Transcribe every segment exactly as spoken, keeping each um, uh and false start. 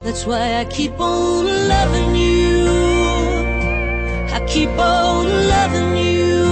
That's why I keep on loving you. I keep on loving you.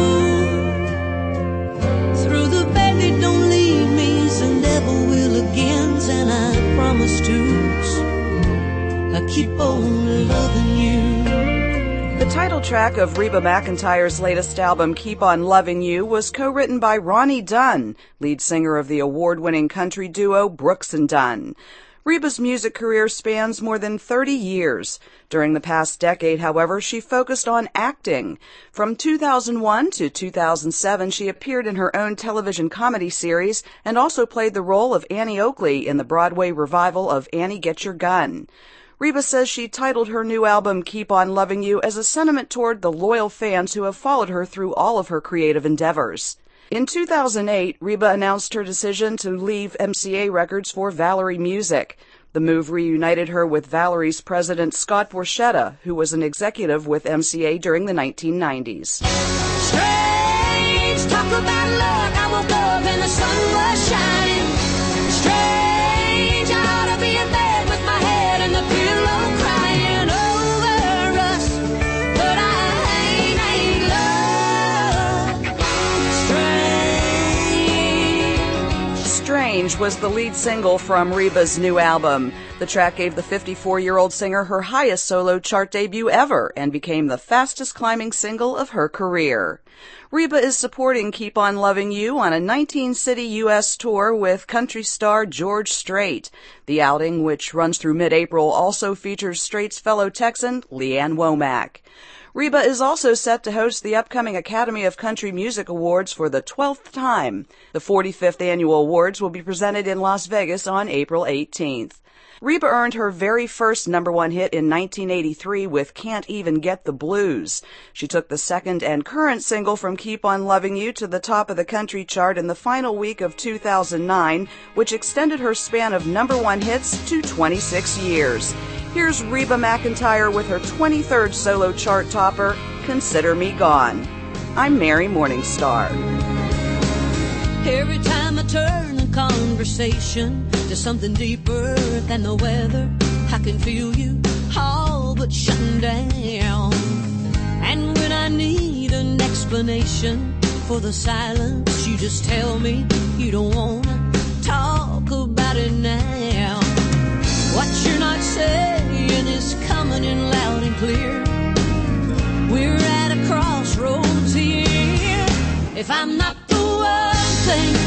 Through the bad, don't leave me, so never will again, and I promise to. I keep on loving you. The title track of Reba McEntire's latest album, Keep on Loving You, was co-written by Ronnie Dunn, lead singer of the award-winning country duo Brooks and Dunn. Reba's music career spans more than thirty years. During the past decade, however, she focused on acting. From two thousand one to two thousand seven, she appeared in her own television comedy series and also played the role of Annie Oakley in the Broadway revival of Annie Get Your Gun. Reba says she titled her new album, Keep on Loving You, as a sentiment toward the loyal fans who have followed her through all of her creative endeavors. In two thousand eight, Reba announced her decision to leave M C A Records for Valerie Music. The move reunited her with Valerie's president, Scott Borchetta, who was an executive with M C A during the nineteen nineties. Strange, talk about luck. I woke up and the sun was shining. Strange, I ought to be in bed with my head in the pillow crying over us, but I ain't, ain't love. Strange. Strange was the lead single from Reba's new album. The track gave the fifty-four-year-old singer her highest solo chart debut ever and became the fastest-climbing single of her career. Reba is supporting Keep on Loving You on a nineteen-city U S tour with country star George Strait. The outing, which runs through mid-April, also features Strait's fellow Texan, Leanne Womack. Reba is also set to host the upcoming Academy of Country Music Awards for the twelfth time. The forty-fifth annual awards will be presented in Las Vegas on April eighteenth. Reba earned her very first number one hit in nineteen eighty-three with Can't Even Get the Blues. She took the second and current single from Keep on Loving You to the top of the country chart in the final week of two thousand nine, which extended her span of number one hits to twenty-six years. Here's Reba McEntire with her twenty-third solo chart topper, Consider Me Gone. I'm Mary Morningstar. Every time I turn the conversation to something deeper than the weather, I can feel you all but shutting down. And when I need an explanation for the silence, you just tell me you don't want to talk about it now. What you're not saying is coming in loud and clear. We're at a crossroads here. If I'm not the one thing